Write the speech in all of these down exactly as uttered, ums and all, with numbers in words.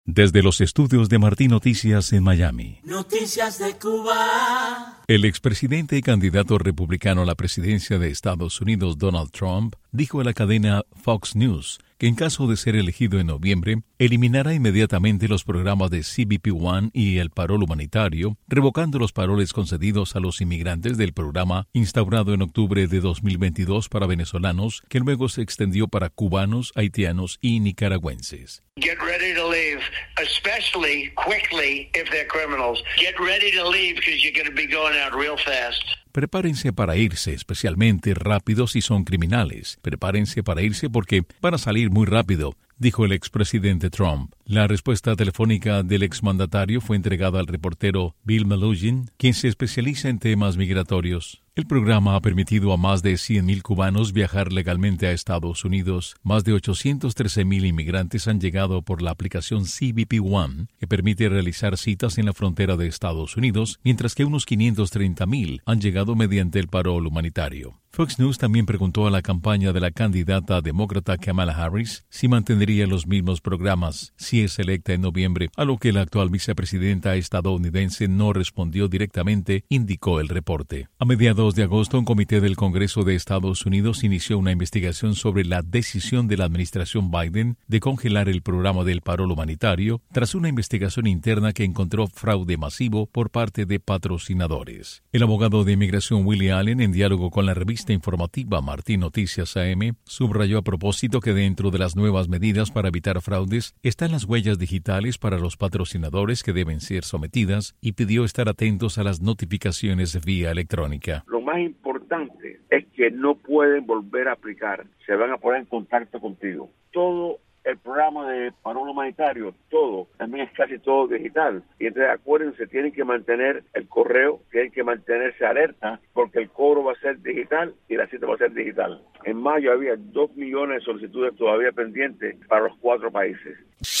Desde los estudios de Martín Noticias en Miami. Noticias de Cuba. El expresidente y candidato republicano a la presidencia de Estados Unidos, Donald Trump, dijo a la cadena Fox News que en caso de ser elegido en noviembre, eliminará inmediatamente los programas de C B P One y el parol humanitario, revocando los paroles concedidos a los inmigrantes del programa instaurado en octubre de dos mil veintidós para venezolanos, que luego se extendió para cubanos, haitianos y nicaragüenses. Get ready to leave, especially quickly if they're criminals. Get ready to leave because you're going to be going out real fast. Prepárense para irse, especialmente rápido si son criminales. Prepárense para irse porque van a salir muy rápido, dijo el expresidente Trump. La respuesta telefónica del exmandatario fue entregada al reportero Bill Melugin, quien se especializa en temas migratorios. El programa ha permitido a más de cien mil cubanos viajar legalmente a Estados Unidos. Más de ochocientos trece mil inmigrantes han llegado por la aplicación C B P One, que permite realizar citas en la frontera de Estados Unidos, mientras que unos quinientos treinta mil han llegado mediante el parol humanitario. Fox News también preguntó a la campaña de la candidata demócrata Kamala Harris si mantendría los mismos programas si es electa en noviembre, a lo que la actual vicepresidenta estadounidense no respondió directamente, indicó el reporte. A mediados de agosto, un comité del Congreso de Estados Unidos inició una investigación sobre la decisión de la administración Biden de congelar el programa del parol humanitario tras una investigación interna que encontró fraude masivo por parte de patrocinadores. El abogado de inmigración Willie Allen, en diálogo con la revista informativa Martín Noticias A M, subrayó a propósito que dentro de las nuevas medidas para evitar fraudes están las huellas digitales para los patrocinadores que deben ser sometidas y pidió estar atentos a las notificaciones vía electrónica. Lo más importante es que no pueden volver a aplicar, se van a poner en contacto contigo. Todo el programa de parol humanitario, todo, también es casi todo digital. Y entonces acuérdense, tienen que mantener el correo, tienen que mantenerse alerta, porque el cobro va a ser digital y la cita va a ser digital. En mayo había dos millones de solicitudes todavía pendientes para los cuatro países.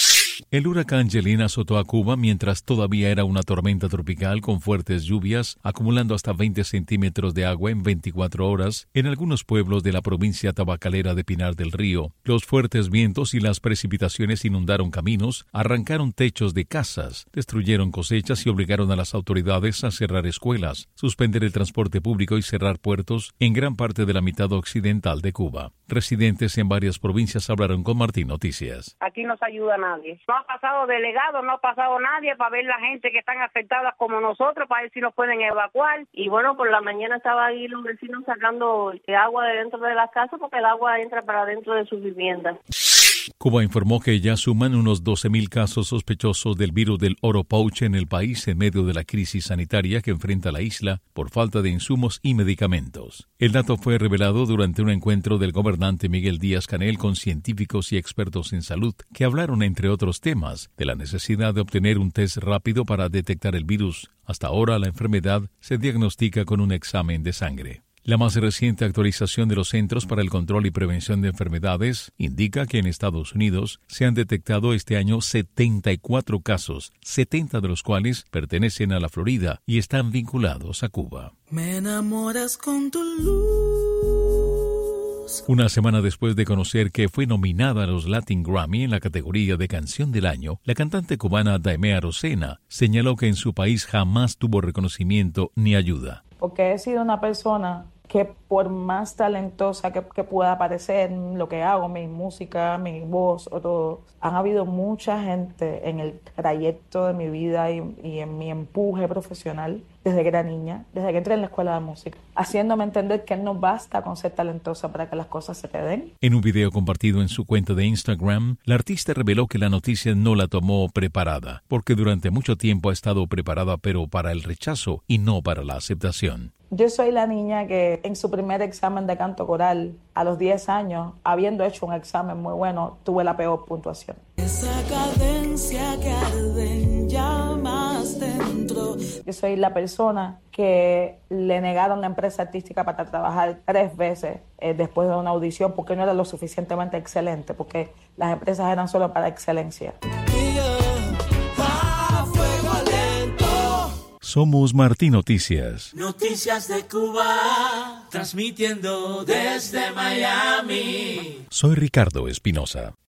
El huracán Jelene azotó a Cuba mientras todavía era una tormenta tropical con fuertes lluvias, acumulando hasta veinte centímetros de agua en veinticuatro horas en algunos pueblos de la provincia tabacalera de Pinar del Río. Los fuertes vientos y las precipitaciones inundaron caminos, arrancaron techos de casas, destruyeron cosechas y obligaron a las autoridades a cerrar escuelas, suspender el transporte público y cerrar puertos en gran parte de la mitad occidental de Cuba. Residentes en varias provincias hablaron con Martín Noticias. Aquí no se ayuda a nadie. No ha pasado delegado, no ha pasado nadie para ver la gente que están afectadas como nosotros, para ver si nos pueden evacuar. Y bueno, por la mañana estaba ahí los vecinos sacando agua de dentro de las casas porque el agua entra para dentro de sus viviendas. Cuba informó que ya suman unos doce mil casos sospechosos del virus del Oropouche en el país en medio de la crisis sanitaria que enfrenta la isla por falta de insumos y medicamentos. El dato fue revelado durante un encuentro del gobernante Miguel Díaz-Canel con científicos y expertos en salud que hablaron, entre otros temas, de la necesidad de obtener un test rápido para detectar el virus. Hasta ahora la enfermedad se diagnostica con un examen de sangre. La más reciente actualización de los Centros para el Control y Prevención de Enfermedades indica que en Estados Unidos se han detectado este año setenta y cuatro casos, setenta de los cuales pertenecen a la Florida y están vinculados a Cuba. Me enamoras con tu luz. Una semana después de conocer que fue nominada a los Latin Grammy en la categoría de Canción del Año, la cantante cubana Daimea Arocena señaló que en su país jamás tuvo reconocimiento ni ayuda. Porque he sido una persona que por más talentosa que, que pueda parecer, lo que hago, mi música, mi voz o todo, han habido mucha gente en el trayecto de mi vida y, y en mi empuje profesional desde que era niña, desde que entré en la escuela de música, haciéndome entender que no basta con ser talentosa para que las cosas se te den. En un video compartido en su cuenta de Instagram, la artista reveló que la noticia no la tomó preparada, porque durante mucho tiempo ha estado preparada pero para el rechazo y no para la aceptación. Yo soy la niña que en su primer examen de canto coral, a los diez años, habiendo hecho un examen muy bueno, tuve la peor puntuación. Esa cadencia que arde en llamas dentro. Yo soy la persona que le negaron la empresa artística para trabajar tres veces eh, después de una audición porque no era lo suficientemente excelente, porque las empresas eran solo para excelencia. Somos Martín Noticias. Noticias de Cuba, transmitiendo desde Miami. Soy Ricardo Espinosa.